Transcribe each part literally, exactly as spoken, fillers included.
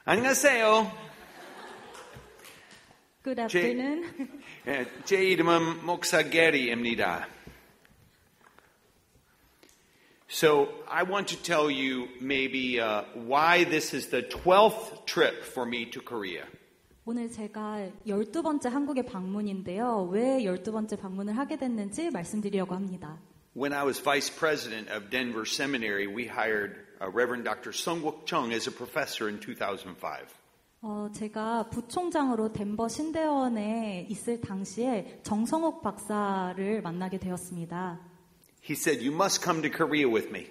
안녕하세요. Good afternoon. 제, 제 이름은 목사 게리입니다. So I want to tell you maybe uh, why this is the twelfth trip for me to Korea. 오늘 제가 열두 번째 한국의 방문인데요. 왜 열두 번째 방문을 하게 됐는지 말씀드리려고 합니다. When I was vice president of Denver Seminary, we hired uh, Reverend Doctor Sungwook Chung as a professor in two thousand five. 어, 제가 부총장으로 덴버 신대원에 있을 당시에 정성욱 박사를 만나게 되었습니다. He said, "You must come to Korea with me."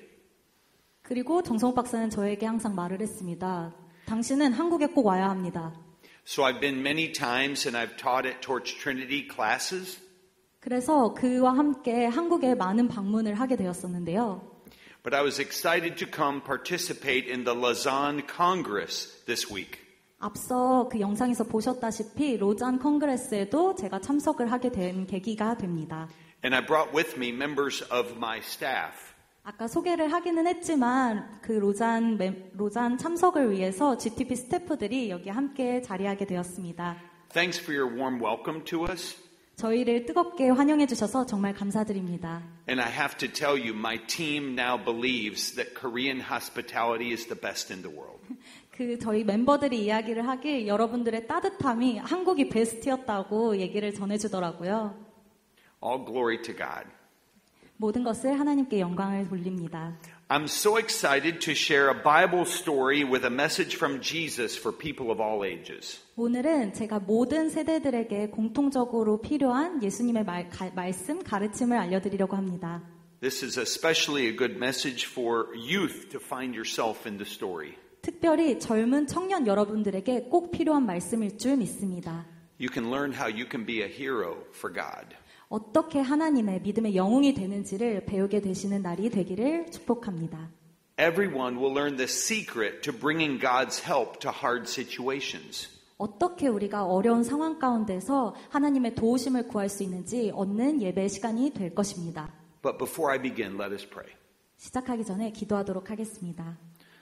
그리고 정성욱 박사는 저에게 항상 말을 했습니다. 당신은 한국에 꼭 와야 합니다. So I've been many times and I've taught at Torch Trinity classes. 그래서 그와 함께 한국에 많은 방문을 하게 되었었는데요. But I was excited to come participate in the Lausanne Congress this week. 앞서 그 영상에서 보셨다시피 로잔 컨그레스에도 제가 참석을 하게 된 계기가 됩니다. And I brought with me members of my staff. 아까 소개를 하기는 했지만 그 로잔, 로잔 참석을 위해서 지티피 스태프들이 여기 함께 자리하게 되었습니다. Thanks for your warm welcome to us. 저희를 뜨겁게 환영해 주셔서 정말 감사드립니다. And I have to tell you, my team now believes that Korean hospitality is the best in the world. 그 저희 멤버들이 이야기를 하길 여러분들의 따뜻함이 한국이 베스트였다고 얘기를 전해주더라고요. All glory to God. 모든 것을 하나님께 영광을 돌립니다. I'm so excited to share a Bible story with a message from Jesus for people of all ages. 오늘은 제가 모든 세대들에게 공통적으로 필요한 예수님의 말, 가, 말씀, 가르침을 알려드리려고 합니다. This is especially a good message for youth to find yourself in the story. 특별히 젊은 청년 여러분들에게 꼭 필요한 말씀일 줄 믿습니다. You can learn how you can be a hero for God. 어떻게 하나님의 믿음의 영웅이 되는지를 배우게 되시는 날이 되기를 축복합니다. Everyone will learn the secret to bringing God's help to hard situations. 어떻게 우리가 어려운 상황 가운데서 하나님의 도우심을 구할 수 있는지 얻는 예배 시간이 될 것입니다. But before I begin, let us pray. 시작하기 전에 기도하도록 하겠습니다.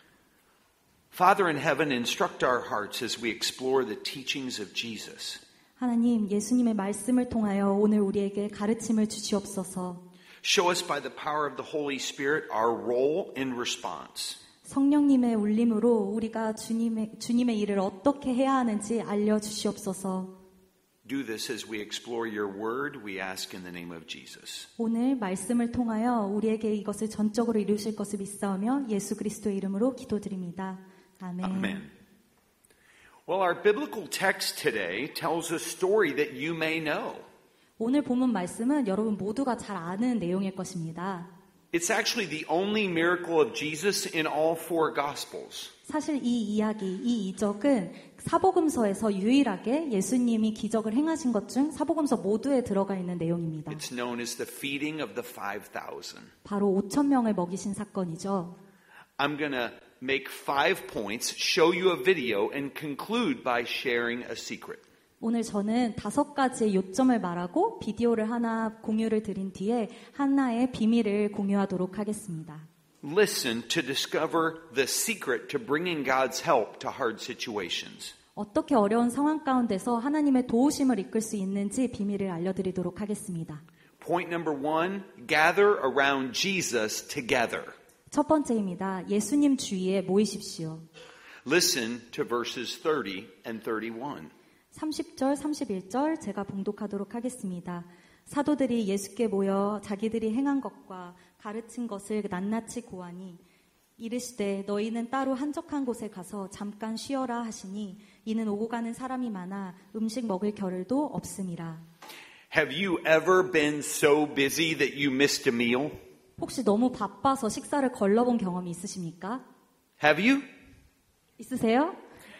Father in heaven, instruct our hearts as we explore the teachings of Jesus. 하나님, 예수님의 말씀을 통하여 오늘 우리에게 가르침을 주시옵소서. Show us by the power of the Holy Spirit our role in response. 성령님의 울림으로 우리가 주님의, 주님의 일을 어떻게 해야 하는지 알려주시옵소서. Do this as we explore your word, we ask in the name of Jesus. 오늘 말씀을 통하여 우리에게 이것을 전적으로 이루실 것을 믿사오며 예수 그리스도의 이름으로 기도드립니다. 아멘. Amen. Well, our biblical text today tells a story that you may know. 오늘 본문 말씀은 여러분 모두가 잘 아는 내용일 것입니다. It's actually the only miracle of Jesus in all four Gospels. 사실 이 이야기, 이 이적은 사복음서에서 유일하게 예수님이 기적을 행하신 것 중 사복음서 모두에 들어가 있는 내용입니다. It's known as the feeding of the five thousand. 바로 오천 명을 먹이신 사건이죠. I'm going to make five points, show you a video, and conclude by sharing a secret. 오늘 저는 다섯 가지의 요점을 말하고 비디오를 하나 공유를 드린 뒤에 하나의 비밀을 공유하도록 하겠습니다. Listen to discover the secret to bringing God's help to hard situations. 어떻게 어려운 상황 가운데서 하나님의 도우심을 이끌 수 있는지 비밀을 알려드리도록 하겠습니다. Point number one, gather around Jesus together. 첫 번째입니다. 예수님 주위에 모이십시오. Listen to verses thirty and thirty-one. 삼십 절, 삼십일 절 제가 봉독하도록 하겠습니다. 사도들이 예수께 모여 자기들이 행한 것과 가르친 것을 낱낱이 고하니 이르시되 너희는 따로 한적한 곳에 가서 잠깐 쉬어라 하시니 이는 오고 가는 사람이 많아 음식 먹을 겨를도 없음이라. Have you ever been so busy that you missed a meal? 혹시 너무 바빠서 식사를 걸러본 경험이 있으십니까? Have you? 있으세요?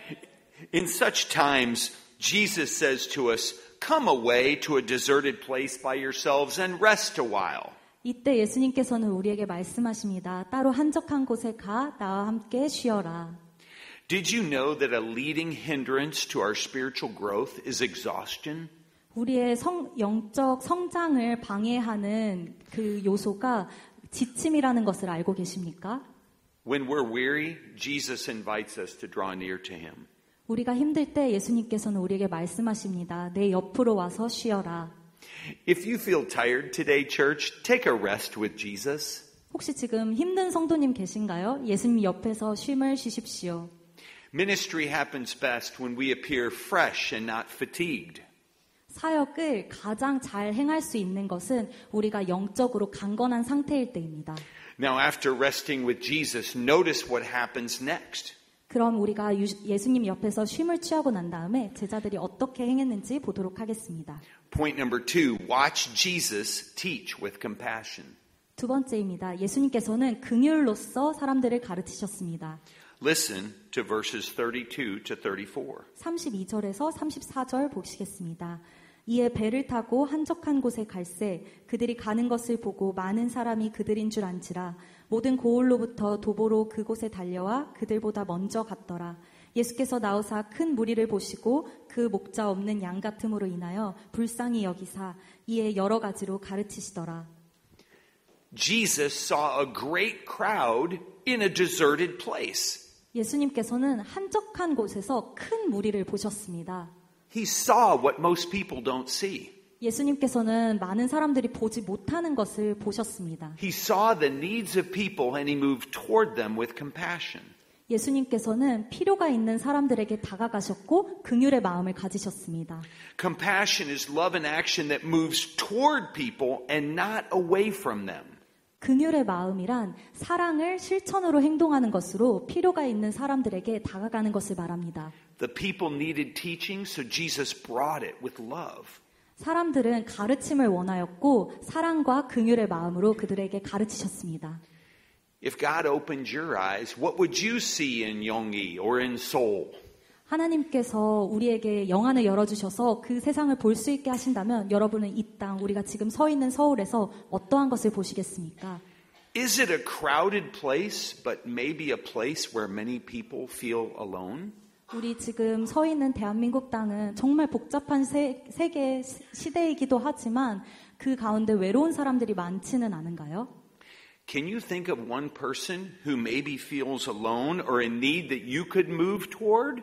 In such times, Jesus says to us, come away to a deserted place by yourselves and rest a while. 이때 예수님께서는 우리에게 말씀하십니다. 따로 한적한 곳에 가 나와 함께 쉬어라. Did you know that a leading hindrance to our spiritual growth is exhaustion? 우리의 성, 영적 성장을 방해하는 그 요소가 지침이라는 것을 알고 계십니까? When we're weary, Jesus invites us to draw near to him. 우리가 힘들 때 예수님께서는 우리에게 말씀하십니다. 내 옆으로 와서 쉬어라. If you feel tired today, church, take a rest with Jesus. 혹시 지금 힘든 성도님 계신가요? 예수님 옆에서 쉼을 쉬십시오. Ministry happens best when we appear fresh and not fatigued. 사역을 가장 잘 행할 수 있는 것은 우리가 영적으로 강건한 상태일 때입니다. Now, after resting with Jesus, notice what happens next. 그럼 우리가 예수님 옆에서 쉼을 취하고 난 다음에 제자들이 어떻게 행했는지 보도록 하겠습니다. Point number two, watch Jesus teach with compassion. 두 번째입니다. 예수님께서는 긍휼로써 사람들을 가르치셨습니다. Listen to verses thirty-two to thirty-four. 삼십이 절에서 삼십사 절 보시겠습니다. 이에 배를 타고 한적한 곳에 갈새 그들이 가는 것을 보고 많은 사람이 그들인 줄 안지라 모든 고을로부터 도보로 그곳에 달려와 그들보다 먼저 갔더라. 예수께서 나오사 큰 무리를 보시고 그 목자 없는 양 같음으로 인하여 불쌍히 여기사 이에 여러 가지로 가르치시더라. Jesus saw a great crowd in a deserted place. 예수님께서는 한적한 곳에서 큰 무리를 보셨습니다. He saw what most people don't see. 예수님께서는 많은 사람들이 보지 못하는 것을 보셨습니다. He saw the needs of people and he moved toward them with compassion. 예수님께서는 필요가 있는 사람들에게 다가가셨고 긍휼의 마음을 가지셨습니다. Compassion is love in action that moves toward people and not away from them. 긍휼의 마음이란 사랑을 실천으로 행동하는 것으로 필요가 있는 사람들에게 다가가는 것을 말합니다. The people needed teaching, so Jesus brought it with love. 사람들은 가르침을 원하였고 사랑과 긍휼의 마음으로 그들에게 가르치셨습니다. If God opened your eyes, what would you see in Yonggi or in Seoul? 하나님께서 우리에게 영안을 열어주셔서 그 세상을 볼 수 있게 하신다면 여러분은 이 땅, 우리가 지금 서 있는 서울에서 어떠한 것을 보시겠습니까? Is it a crowded place, but maybe a place where many people feel alone? 우리 지금 서 있는 대한민국 땅은 정말 복잡한 세, 세계 시대이기도 하지만 그 가운데 외로운 사람들이 많지는 않은가요? Can you think of one person who maybe feels alone or in need that you could move toward?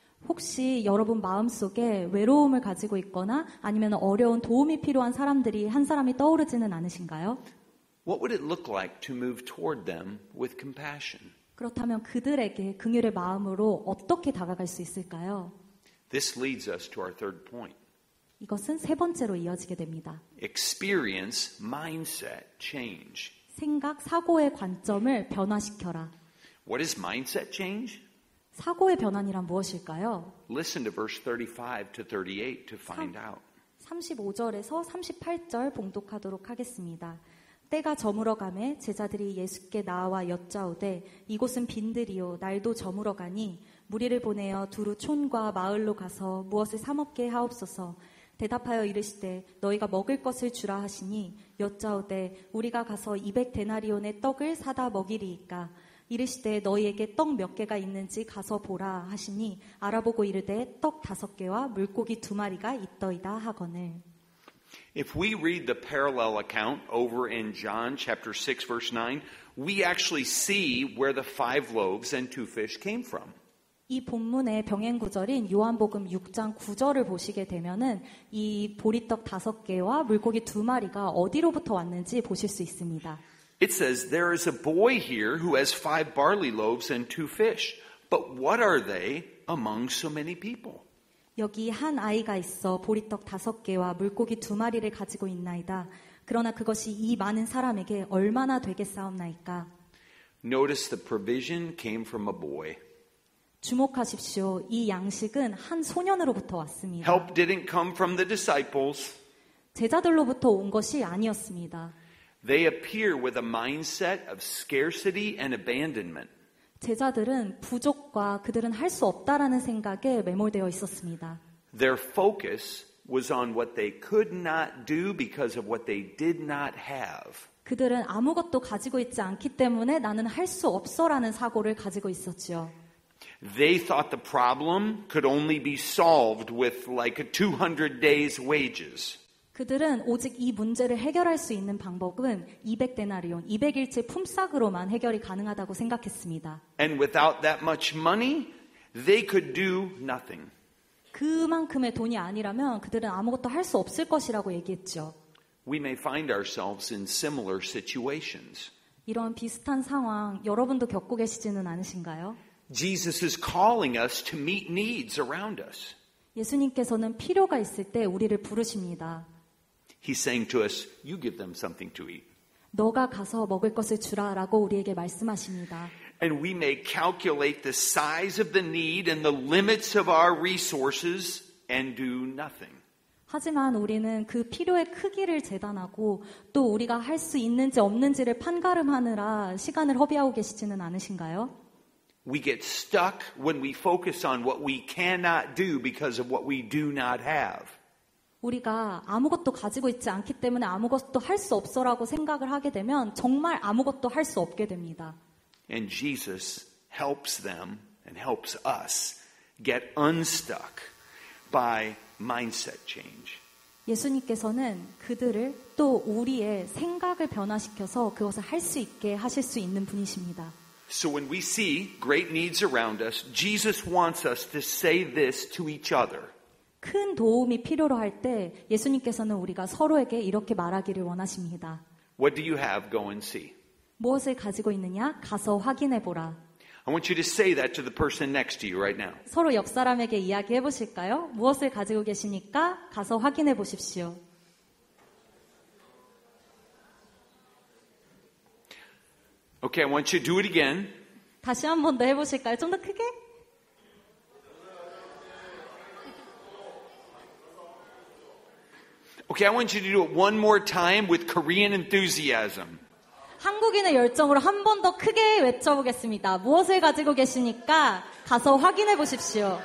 혹시 여러분 마음속에 외로움을 가지고 있거나 아니면 어려운 도움이 필요한 사람들이 한 사람이 떠오르지는 않으신가요? What would it look like to move toward them with compassion? 그렇다면 그들에게 긍휼의 마음으로 어떻게 다가갈 수 있을까요? This leads us to our third point. 이것은 세 번째로 이어지게 됩니다. Experience mindset change. 생각, 사고의 관점을 변화시켜라. What is mindset change? 사고의 변환이란 무엇일까요? Listen to verse thirty-five to thirty-eight to find out. 삼십오 절에서 삼십팔 절 봉독하도록 하겠습니다. 때가 저물어 가매 제자들이 예수께 나와 여짜오되 이곳은 빈들이요 날도 저물어 가니 무리를 보내어 두루 촌과 마을로 가서 무엇을 사 먹게 하옵소서. 대답하여 이르시되 너희가 먹을 것을 주라 하시니 여짜오되 우리가 가서 이백 데나리온의 떡을 사다 먹이리이까. 이르시되 너희에게 떡 몇 개가 있는지 가서 보라 하시니 알아보고 이르되 떡 다섯 개와 물고기 두 마리가 있더이다 하거늘. If we read the parallel account over in John chapter six verse nine, we actually see where the five loaves and two fish came from. 이 본문의 병행 구절인 요한복음 육 장 구 절을 보시게 되면은 이 보리떡 다섯 개와 물고기 두 마리가 어디로부터 왔는지 보실 수 있습니다. It says, there is a boy here who has five barley loaves and two fish. But what are they among so many people? 여기 한 아이가 있어 보리떡 다섯 개와 물고기 두 마리를 가지고 있나이다. 그러나 그것이 이 많은 사람에게 얼마나 되겠사옵나이까? Notice the provision came from a boy. 주목하십시오. 이 양식은 한 소년으로부터 왔습니다. Help didn't come from the disciples. 제자들로부터 온 것이 아니었습니다. They appear with a mindset of scarcity and abandonment. 제자들은 부족과 그들은 할 수 없다라는 생각에 매몰되어 있었습니다. Their focus was on what they could not do because of what they did not have. 그들은 아무것도 가지고 있지 않기 때문에 나는 할 수 없어라는 사고를 가지고 있었지요. They thought the problem could only be solved with like a two hundred days wages. 그들은 오직 이 문제를 해결할 수 있는 방법은 이백 데나리온, 이백 일치 품삯으로만 해결이 가능하다고 생각했습니다. And without that much money, they could do nothing. 그만큼의 돈이 아니라면 그들은 아무것도 할 수 없을 것이라고 얘기했죠. We may find ourselves in similar situations. 이런 비슷한 상황 여러분도 겪고 계시지는 않으신가요? Jesus is calling us to meet needs around us. 예수님께서는 필요가 있을 때 우리를 부르십니다. He's saying to us, you give them something to eat. 너가 가서 먹을 것을 주라라고 우리에게 말씀하십니다. And we may calculate the size of the need and the limits of our resources and do nothing. 하지만 우리는 그 필요의 크기를 재단하고 또 우리가 할 수 있는지 없는지를 판가름하느라 시간을 허비하고 계시지는 않으신가요? We get stuck when we focus on what we cannot do because of what we do not have. 우리가 아무것도 가지고 있지 않기 때문에 아무것도 할 수 없어라고 생각을 하게 되면 정말 아무것도 할 수 없게 됩니다. And Jesus helps them and helps us get unstuck by mindset change. 예수님께서는 그들을 또 우리의 생각을 변화시켜서 그것을 할 수 있게 하실 수 있는 분이십니다. So when we see great needs around us, Jesus wants us to say this to each other. 큰 도움이 필요로 할 때 예수님께서는 우리가 서로에게 이렇게 말하기를 원하십니다. What do you have? Go and see. 무엇을 가지고 있느냐? 가서 확인해 보라. I want you to say that to the person next to you right now. 서로 옆 사람에게 이야기해 보실까요? 무엇을 가지고 계시니까 가서 확인해 보십시오. Okay, I want you to do it again. 다시 한 번 더 해보실까요? 좀 더 크게? Okay, I want you to do it one more time with Korean enthusiasm. 한국인의 열정으로 한 번 더 크게 외쳐보겠습니다. 무엇을 가지고 계시니까 가서 확인해 보십시오.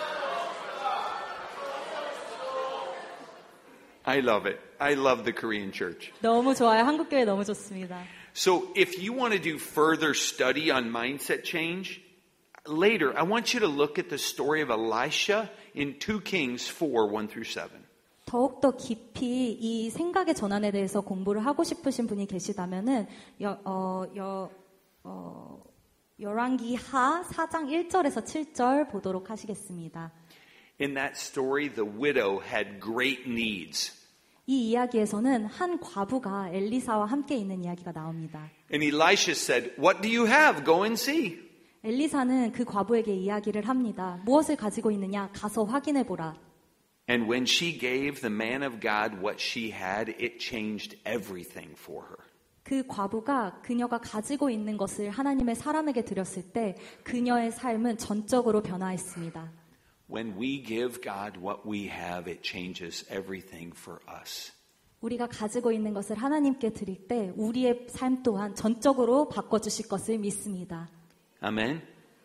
I love it. I love the Korean church. 너무 좋아요. 한국교회 너무 좋습니다. So if you want to do further study on mindset change, later I want you to look at the story of Elisha in two Kings four, one through seven. 더욱더 깊이 이 생각의 전환에 대해서 공부를 하고 싶으신 분이 계시다면은 여, 어, 여, 어, 열왕기하 사 장 일 절에서 칠 절 보도록 하시겠습니다. In that story, the widow had great needs. 이 이야기에서는 한 과부가 엘리사와 함께 있는 이야기가 나옵니다. And Elisha said, "What do you have? Go and see." 엘리사는 그 과부에게 이야기를 합니다. 무엇을 가지고 있느냐? 가서 확인해 보라. And when she gave the man of God what she had, it changed everything for her. 그 과부가 그녀가 가지고 있는 것을 하나님의 사람에게 드렸을 때 그녀의 삶은 전적으로 변화했습니다. When we give God what we have, it changes everything for us. 우리가 가지고 있는 것을 하나님께 드릴 때 우리의 삶 또한 전적으로 바꿔주실 것을 믿습니다. Amen.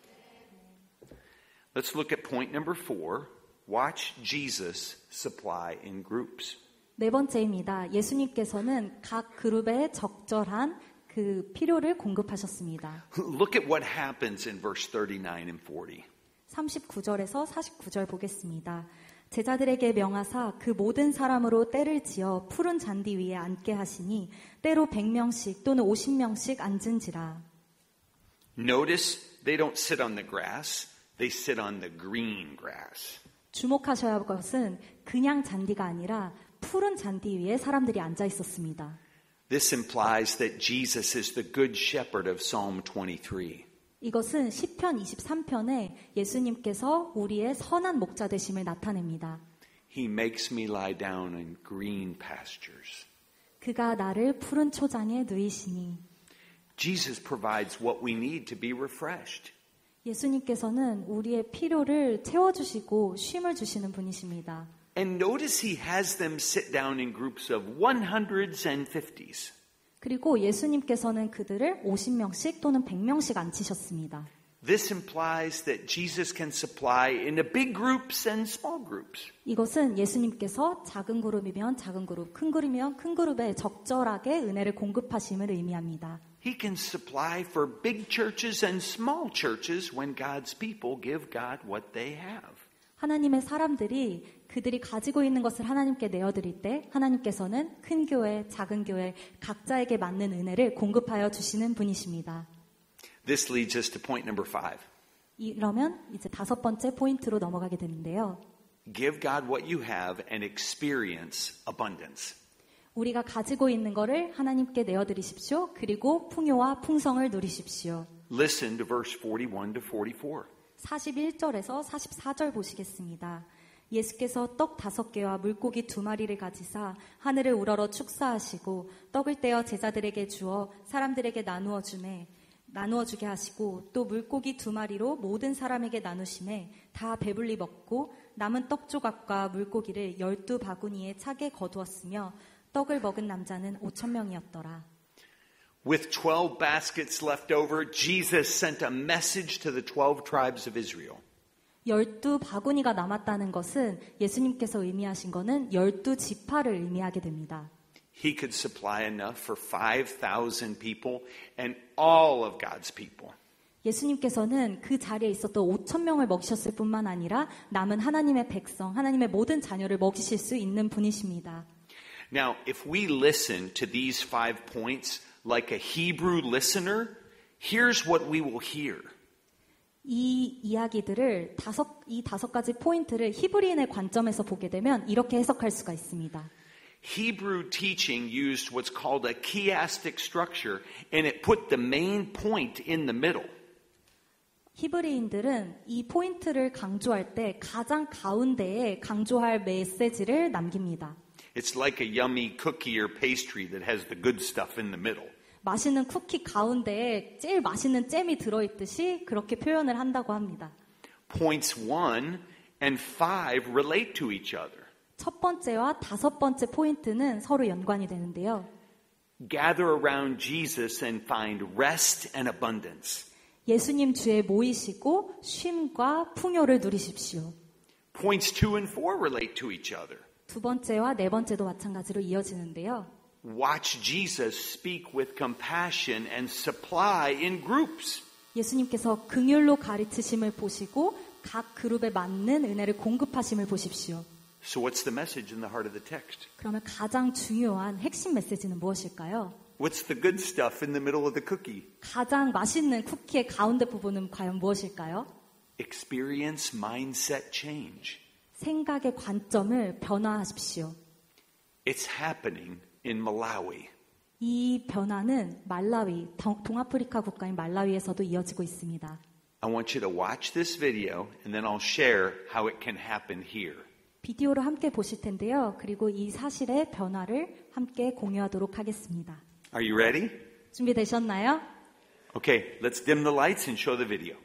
Let's look at point number four. Watch Jesus supply in groups. 네 번째입니다. 예수님께서는 각 그룹에 적절한 그 필요를 공급하셨습니다. Look at what happens in verse thirty-nine and forty. 삼십구 절에서 사십구 절 보겠습니다. 제자들에게 명하사 그 모든 사람으로 떼를 지어 푸른 잔디 위에 앉게 하시니 때로 백 명씩 또는 오십 명씩 앉은지라. Notice they don't sit on the grass, they sit on the green grass. 주목하셔야 할 것은 그냥 잔디가 아니라 푸른 잔디 위에 사람들이 앉아 있었습니다. This implies that Jesus is the good shepherd of Psalm twenty-three. 이것은 시편 이십삼 편에 예수님께서 우리의 선한 목자 되심을 나타냅니다. He makes me lie down in green pastures. 그가 나를 푸른 초장에 누이시니. Jesus provides what we need to be refreshed. 예수님께서는 우리의 필요를 채워주시고 쉼을 주시는 분이십니다. And notice he has them sit down in groups of hundreds and fifties. 그리고 예수님께서는 그들을 오십 명씩 또는 백 명씩 앉히셨습니다. This implies that Jesus can supply into big groups and small groups. 이것은 예수님께서 작은 그룹이면 작은 그룹, 큰 그룹이면 큰 그룹에 적절하게 은혜를 공급하심을 의미합니다. He can supply for big churches and small churches when God's people give God what they have. 하나님의 사람들이 그들이 가지고 있는 것을 하나님께 내어드릴 때 하나님께서는 큰 교회, 작은 교회 각자에게 맞는 은혜를 공급하여 주시는 분이십니다. This leads us to point number five. 이러면 이제 다섯 번째 포인트로 넘어가게 되는데요. Give God what you have and experience abundance. 우리가 가지고 있는 것을 하나님께 내어드리십시오. 그리고 풍요와 풍성을 누리십시오. Listen to verse forty-one to forty-four. 사십일 절에서 사십사 절 보시겠습니다. 예수께서 떡 다섯 개와 물고기 두 마리를 가지사 하늘을 우러러 축사하시고 떡을 떼어 제자들에게 주어 사람들에게 나누어 주매 나누어 주게 하시고 또 물고기 두 마리로 모든 사람에게 나누시매 다 배불리 먹고 남은 떡 조각과 물고기를 열두 바구니에 차게 거두었으며 떡을 먹은 남자는 오천 명이었더라. With twelve baskets left over, Jesus sent a message to the twelve tribes of Israel. 열두 바구니가 남았다는 것은 예수님께서 의미하신 것은 열두 지파를 의미하게 됩니다. He could supply enough for five thousand people and all of God's people. 예수님께서는 그 자리에 있었던 오천 명을 먹이셨을 뿐만 아니라 남은 하나님의 백성, 하나님의 모든 자녀를 먹이실 수 있는 분이십니다. Now, if we listen to these five points like a Hebrew listener, here's what we will hear. 이 이야기들을 다섯, 이 다섯 가지 포인트를 히브리인의 관점에서 보게 되면 이렇게 해석할 수가 있습니다. Hebrew teaching used what's called a chiastic structure, and it put the main point in the middle. 히브리인들은 이 포인트를 강조할 때 가장 가운데에 강조할 메시지를 남깁니다. It's like a yummy cookie or pastry that has the good stuff in the middle. 맛있는 쿠키 가운데에 제일 맛있는 잼이 들어있듯이 그렇게 표현을 한다고 합니다. Points one and five relate to each other. 첫 번째와 다섯 번째 포인트는 서로 연관이 되는데요. Gather around Jesus and find rest and abundance. 예수님 주에 모이시고 쉼과 풍요를 누리십시오. Points two and four relate to each other. 두 번째와 네 번째도 마찬가지로 이어지는데요. Watch Jesus speak with compassion and supply in groups. 예수님께서 긍휼로 가르치심을 보시고 각 그룹에 맞는 은혜를 공급하심을 보십시오. So what's the message in the heart of the text? 그러면 가장 중요한 핵심 메시지는 무엇일까요? What's the good stuff in the middle of the cookie? 가장 맛있는 쿠키의 가운데 부분은 과연 무엇일까요? Experience mindset change. 생각의 관점을 변화하십시오. It's happening in Malawi. 이 변화는 말라위, 동아프리카 국가인 말라위에서도 이어지고 있습니다. I want you to watch this video and then I'll share how it can happen here. 비디오를 함께 보실 텐데요. 그리고 이 사실의 변화를 함께 공유하도록 하겠습니다. Are you ready? 준비되셨나요? Okay, let's dim the lights and show the video.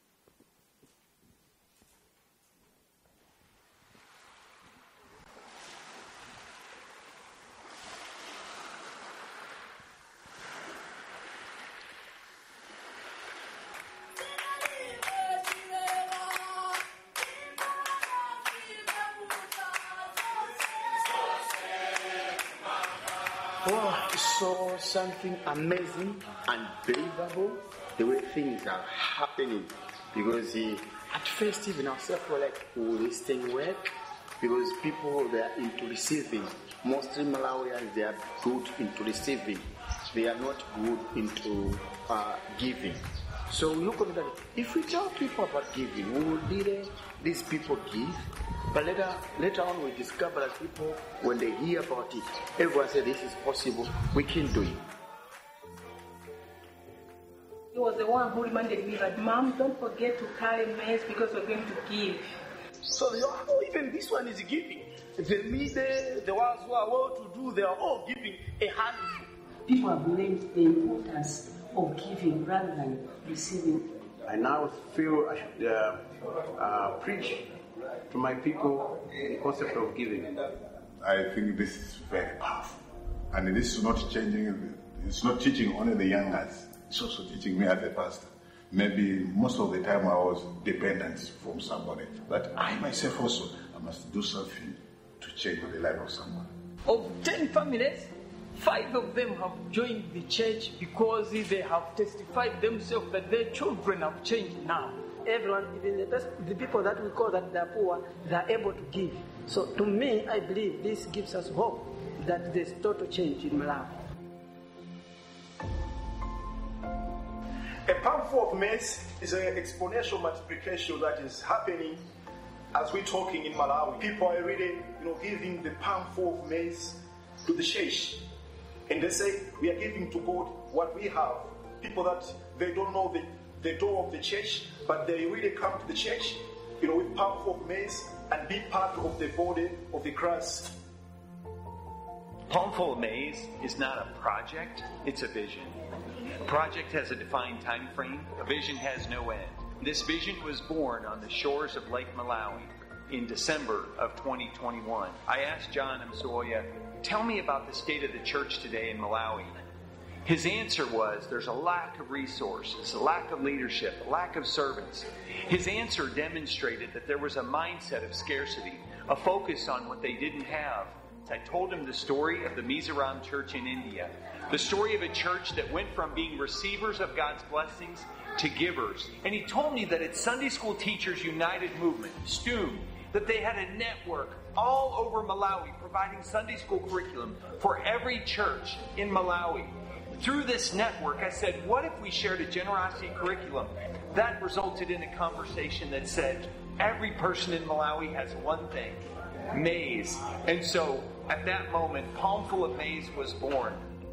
Oh, I saw something amazing, unbelievable, the way things are happening. Because uh, at first, even ourselves were like, will this thing work? Because people, they are into receiving. Mostly Malawians, they are good into receiving. They are not good into uh, giving. So we look at that. If we tell people about giving, will really these people give? But later, later on, we discover that people, when they hear about it, everyone says this is possible, we can do it. He was the one who reminded me that, Mom, don't forget to carry maize because we're going to give. So they are, oh, even this one is giving. The middle, the ones who are well to do, they are all giving a handful. People have learned the importance of giving rather than receiving. I now feel I should uh, uh, preach to my people the concept of giving. I think this is very powerful. And this is not changing, it's not teaching only the young guys, it's also teaching me as a pastor. Maybe most of the time I was dependent from somebody. But I myself also, I must do something to change the life of someone. Of ten families, five of them have joined the church because they have testified themselves that their children have changed now. everyone, even the, best, the people that we call that they are poor, they are able to give. So to me, I believe this gives us hope that there's total change in Malawi. A palmful of maize is an exponential multiplication that is happening as we're talking in Malawi. People are really, you know, giving the palmful of maize to the church. And they say, we are giving to God what we have. People that they don't know the, the door of the church, but they really come to the church, you know, with palmful of maize and be part of the body of the Christ. Palmful of Maize is not a project, it's a vision. A project has a defined time frame. A vision has no end. This vision was born on the shores of Lake Malawi in December of twenty twenty-one. I asked John Msoya, tell me about the state of the church today in Malawi. His answer was, there's a lack of resources, a lack of leadership, a lack of servants. His answer demonstrated that there was a mindset of scarcity, a focus on what they didn't have. I told him the story of the Mizoram Church in India, the story of a church that went from being receivers of God's blessings to givers. And he told me that its Sunday School Teachers United movement, S T U M, that they had a network all over Malawi providing Sunday school curriculum for every church in Malawi. Through this network, I said, what if we shared a generosity curriculum? That resulted in a conversation that said, every person in Malawi has one thing, maize. And so, at that moment, Palmful of Maize was born.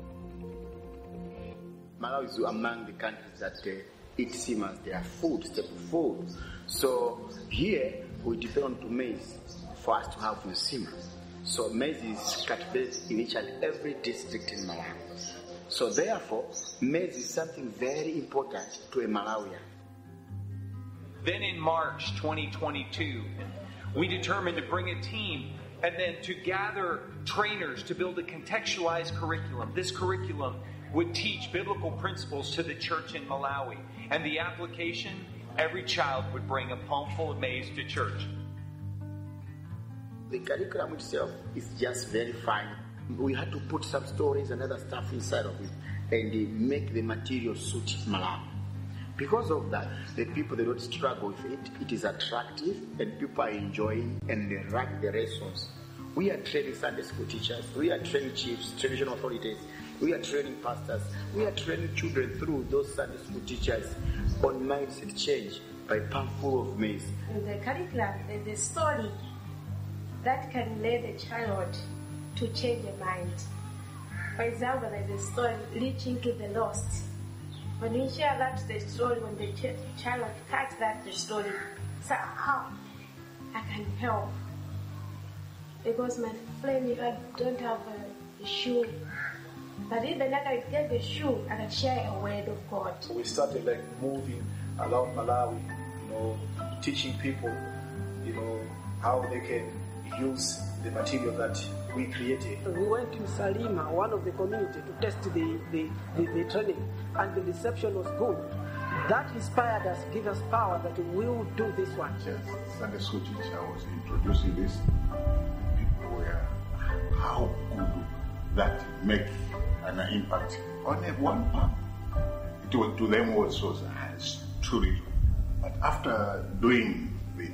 Malawi is among the countries that uh, eat seam as their food, staple food. So here we depend on to maize for us to have the seam. So maize is cultivated in each and every district in Malawi. So therefore, maize is something very important to a Malawian. Then in March twenty twenty-two, we determined to bring a team and then to gather trainers to build a contextualized curriculum. This curriculum would teach biblical principles to the church in Malawi. And the application, every child would bring a palmful of maize to church. The curriculum itself is just very fine. We had to put some stories and other stuff inside of it and make the material suit Malawi. Because of that, the people, they don't struggle with it. It is attractive and people are enjoying and they like the lessons. We are training Sunday school teachers. We are training chiefs, traditional authorities. We are training pastors. We are training children through those Sunday school teachers on mindset change by palmful of maize. In the curriculum, there's a story that can lead a child to change a mind. For example, there's a story reaching to the lost. When we share that the story, when the ch- child catch that the story, say, how I can help. Because my friend, if I don't have a, a shoe, but even I can get the shoe, I can share a word of God. We started like moving around Malawi, you know, teaching people, you know, how they can use the material that we created. We went to Salima, one of the community, to test the, the, the, the training, and the reception was good. That inspired us, give us power that we will do this one. Yes, Sunday school teacher was introducing this. People were, how could that make an impact on one palm? It was, to them was, was too little. But after doing it,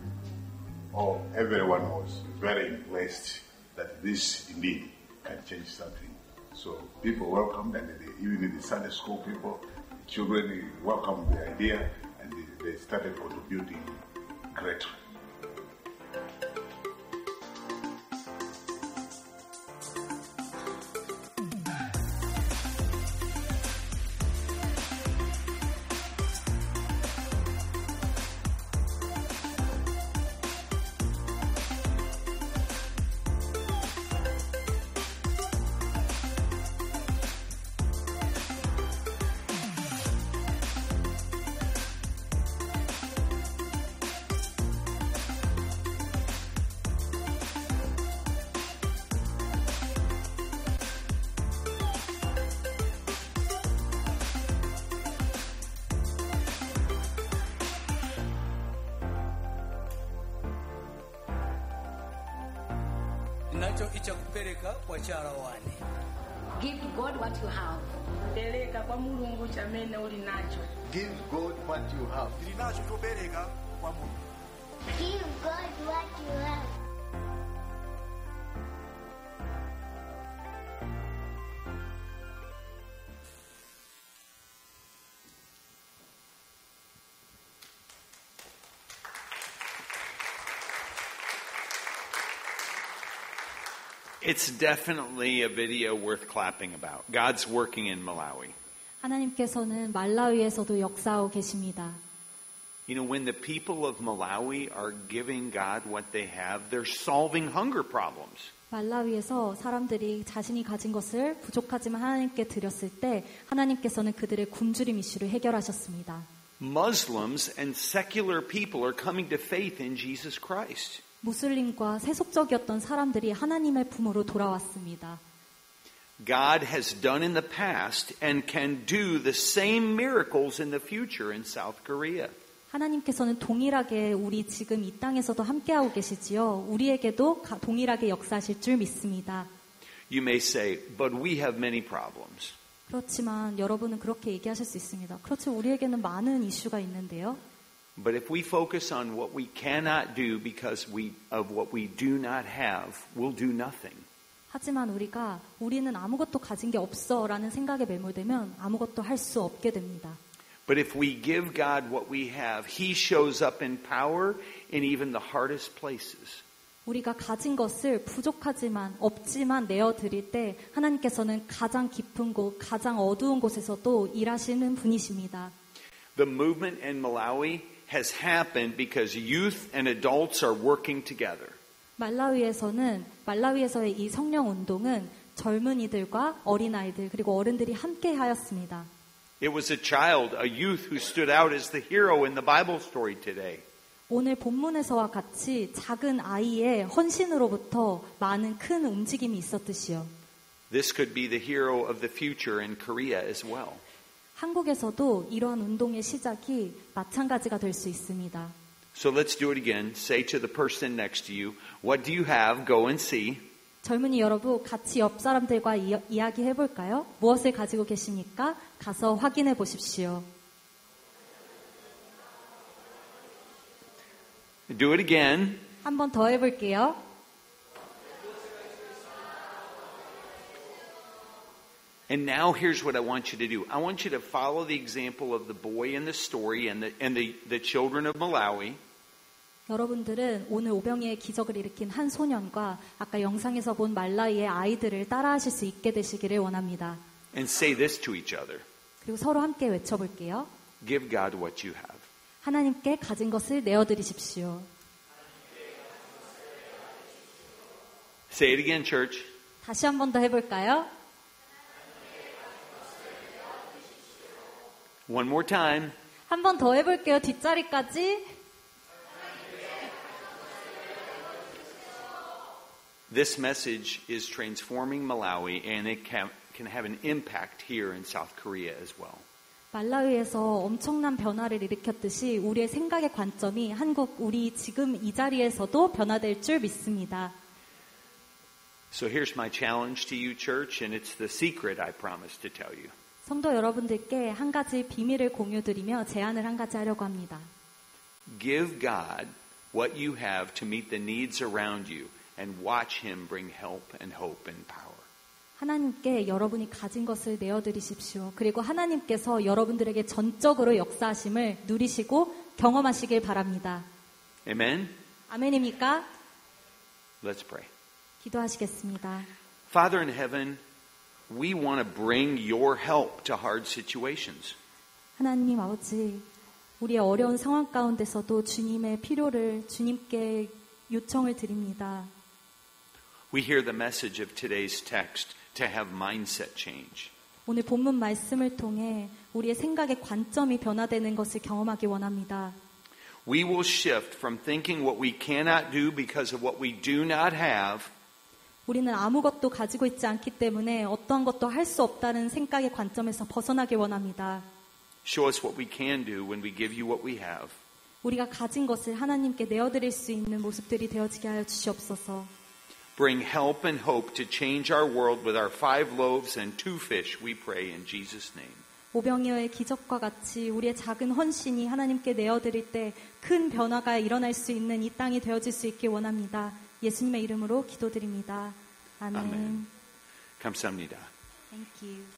oh, everyone was very impressed that this indeed can change something. So people welcomed, and they, even the Sunday school people, the children welcomed the idea, and they, they started contributing greatly. Give to God what you have. Peleka kwa Mulungu chamene uli nacho. Give God what you have. Ndili nacho chopereka kwa Mulungu. Give God what you have. It's definitely a video worth clapping about. God's working in Malawi. 하나님께서는 말라위에서도 역사하고 계십니다. You know, when the people of Malawi are giving God what they have, they're solving hunger problems. 말라위에서 사람들이 자신이 가진 것을 부족하지만 하나님께 드렸을 때 하나님께서는 그들의 굶주림 이슈를 해결하셨습니다. Muslims and secular people are coming to faith in Jesus Christ. 무슬림과 세속적이었던 사람들이 하나님의 품으로 돌아왔습니다. God has done in the past and can do the same miracles in the future in South Korea. 하나님께서는 동일하게 우리 지금 이 땅에서도 함께하고 계시지요. 우리에게도 동일하게 역사하실 줄 믿습니다. You may say, but we have many problems. 그렇지만 여러분은 그렇게 얘기하실 수 있습니다. 그렇지 우리에게는 많은 이슈가 있는데요. But if we focus on what we cannot do because we, of what we do not have, we'll do nothing. 하지만 우리가 우리는 아무것도 가진 게 없어라는 생각에 매몰되면 아무것도 할 수 없게 됩니다. But if we give God what we have, He shows up in power in even the hardest places. 우리가 가진 것을 부족하지만 없지만 내어드릴 때 하나님께서는 가장 깊은 곳, 가장 어두운 곳에서도 일하시는 분이십니다. The movement in Malawi has happened because youth and adults are working together. 말라위에서는 말라위에서의 이 성령 운동은 젊은이들과 어린아이들 그리고 어른들이 함께 하였습니다. It was a child, a youth who stood out as the hero in the Bible story today. 오늘 본문에서와 같이 작은 아이의 헌신으로부터 많은 큰 움직임이 있었듯이요. This could be the hero of the future in Korea as well. 한국에서도 이러한 운동의 시작이 마찬가지가 될 수 있습니다. So let's do it again. Say to the person next to you, what do you have? Go and see. 젊은이 여러분 같이 옆 사람들과 이, 이야기해 볼까요? 무엇을 가지고 계십니까? 가서 확인해 보십시오. Do it again. 한 번 더 해볼게요. And now here's what I want you to do. I want you to follow the example of the boy in the story and the, and the, the children of Malawi. 여러분들은 오늘 오병이의 기적을 일으킨 한 소년과 아까 영상에서 본 말라위의 아이들을 따라하실 수 있게 되시기를 원합니다. And say this to each other. 그리고 서로 함께 외쳐볼게요. Give God what you have. 하나님께 가진 것을 내어드리십시오. Say it again, church. 다시 한 번 더 해볼까요? One more time. 한 번 더 해볼게요. 뒷자리까지. This message is transforming Malawi and it can, can have an impact here in South Korea as well. 말라위에서 엄청난 변화를 일으켰듯이 우리의 생각의 관점이 한국 우리 지금 이 자리에서도 변화될 줄 믿습니다. So here's my challenge to you, church, and it's the secret I promised to tell you. 성도 여러분들께 한 가지 비밀을 공유드리며 제안을 한 가지 하려고 합니다. Give God what you have to meet the needs around you and watch Him bring help and hope and power. 하나님께 여러분이 가진 것을 내어드리십시오. 그리고 하나님께서 여러분들에게 전적으로 역사하심을 누리시고 경험하시길 바랍니다. Amen? 아멘입니까? Let's pray. 기도하시겠습니다. Father in heaven, we want to bring your help to hard situations. 하나님 아버지, 우리의 어려운 상황 가운데서도 주님의 필요를 주님께 요청을 드립니다. We hear the message of today's text to have mindset change. 오늘 본문 말씀을 통해 우리의 생각의 관점이 변화되는 것을 경험하기 원합니다. We will shift from thinking what we cannot do because of what we do not have 우리는 아무것도 가지고 있지 않기 때문에 어떠한 것도 할 수 없다는 생각의 관점에서 벗어나기 원합니다. Show us what we can do when we give you what we have. 우리가 가진 것을 하나님께 내어드릴 수 있는 모습들이 되어지게 하여 주시옵소서. Bring help and hope to change our world with our five loaves and two fish, we pray in Jesus' name. 오병이어의 기적과 같이 우리의 작은 헌신이 하나님께 내어드릴 때 큰 변화가 일어날 수 있는 이 땅이 되어질 수 있길 원합니다. 예수님의 이름으로 기도드립니다. 아멘. 아멘. 감사합니다. Thank you.